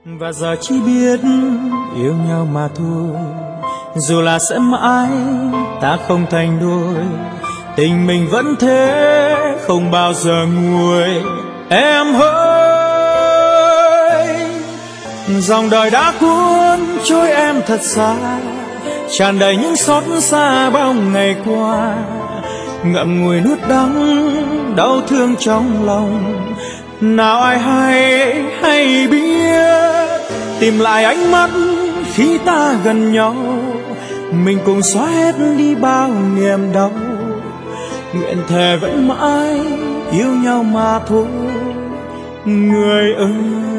Và giờ chỉ biết yêu nhau mà thôi, dù là sẽ mãi ta không thành đôi, tình mình vẫn thế không bao giờ nguôi. Em hỡi, dòng đời đã cuốn trôi em thật xa, tràn đầy những xót xa bao ngày qua, ngậm ngùi nuốt đắng đau thương trong lòng. Nào ai hay biết, tìm lại ánh mắt khi ta gần nhau, mình cùng xóa hết đi bao niềm đau. Nguyện thề vẫn mãi yêu nhau mà thôi, người ơi.